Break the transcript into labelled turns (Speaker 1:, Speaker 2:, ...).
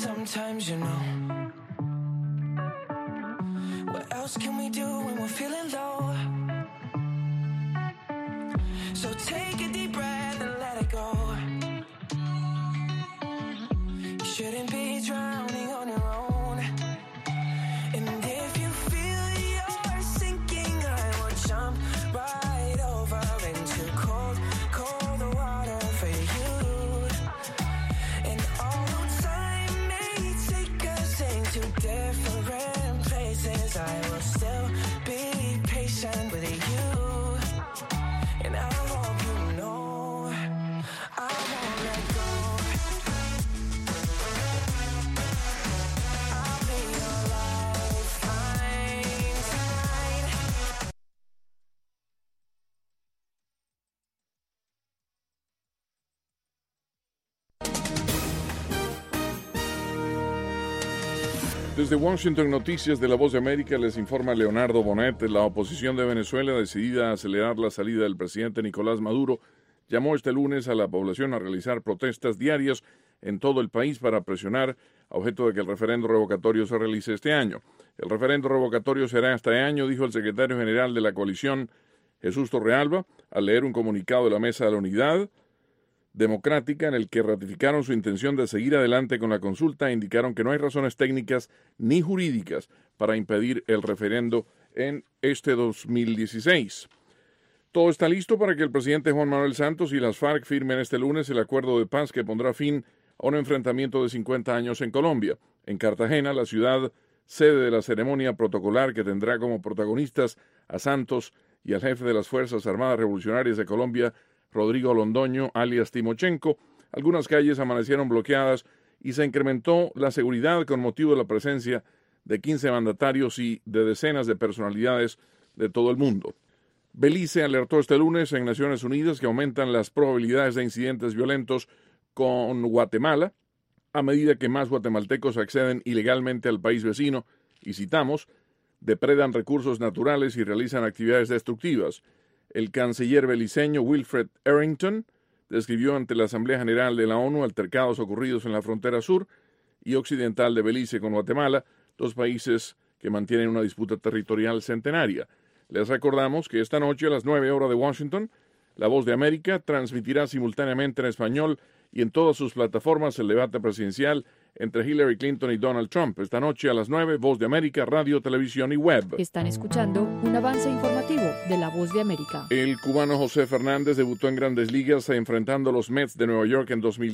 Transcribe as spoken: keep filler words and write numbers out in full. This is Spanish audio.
Speaker 1: sometimes, you know. What else can we do when we're feeling low? So take a deep breath and let it go. You shouldn't be drowning on your own. And if you feel you're sinking, I will jump right over into cold, cold water for you. And although time may take us into different places, I will still be patient with you. And I hope you know I won't let go. I'll be your lifeline tonight.
Speaker 2: Desde Washington, Noticias de La Voz de América, les informa Leonardo Bonet. La oposición de Venezuela, decidida a acelerar la salida del presidente Nicolás Maduro, llamó este lunes a la población a realizar protestas diarias en todo el país para presionar a objeto de que el referendo revocatorio se realice este año. El referendo revocatorio será este año, dijo el secretario general de la coalición, Jesús Torrealba, al leer un comunicado de la Mesa de la Unidad Democrática en el que ratificaron su intención de seguir adelante con la consulta e indicaron que no hay razones técnicas ni jurídicas para impedir el referendo en este dos mil dieciséis. Todo está listo para que el presidente Juan Manuel Santos y las FARC firmen este lunes el acuerdo de paz que pondrá fin a un enfrentamiento de cincuenta años en Colombia. En Cartagena, la ciudad sede de la ceremonia protocolar que tendrá como protagonistas a Santos y al jefe de las Fuerzas Armadas Revolucionarias de Colombia, Rodrigo Londoño, alias Timochenko, algunas calles amanecieron bloqueadas y se incrementó la seguridad con motivo de la presencia de quince mandatarios y de decenas de personalidades de todo el mundo. Belice alertó este lunes en Naciones Unidas que aumentan las probabilidades de incidentes violentos con Guatemala a medida que más guatemaltecos acceden ilegalmente al país vecino y, citamos, depredan recursos naturales y realizan actividades destructivas. El canciller beliceño Wilfred Arrington describió ante la Asamblea General de la ONU altercados ocurridos en la frontera sur y occidental de Belice con Guatemala, dos países que mantienen una disputa territorial centenaria. Les recordamos que esta noche a las nueve horas de Washington, La Voz de América transmitirá simultáneamente en español y en todas sus plataformas el debate presidencial entre Hillary Clinton y Donald Trump. Esta noche a las nueve, Voz de América, radio, televisión y web.
Speaker 3: Están escuchando un avance informativo de La Voz de América.
Speaker 2: El cubano José Fernández debutó en Grandes Ligas enfrentando a los Mets de Nueva York en dos mil